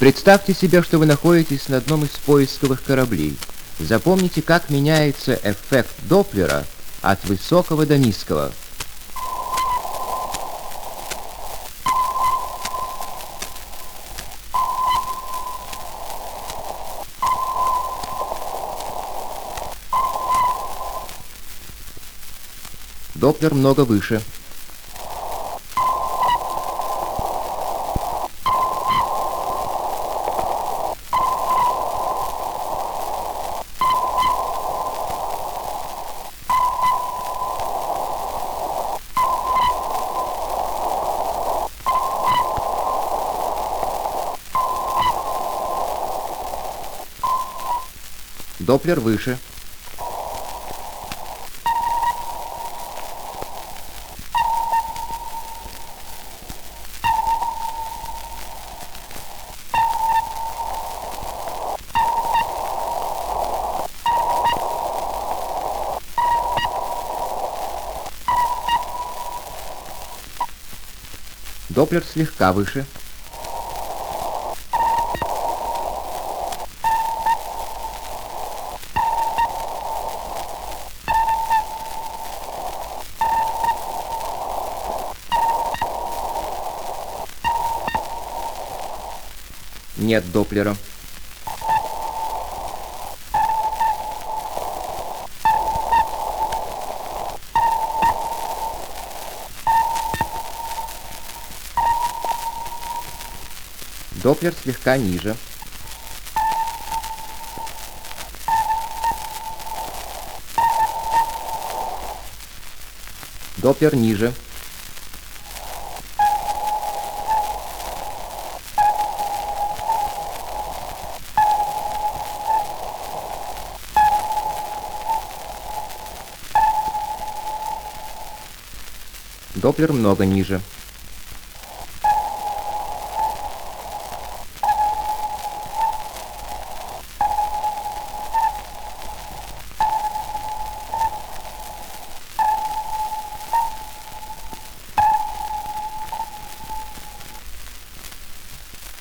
Представьте себе, что вы находитесь на одном из поисковых кораблей. Запомните, как меняется эффект Доплера от высокого до низкого. Доплер много выше. Доплер выше. Доплер слегка выше. Нет Доплера. Доплер слегка ниже. Доплер ниже. Доплер много ниже.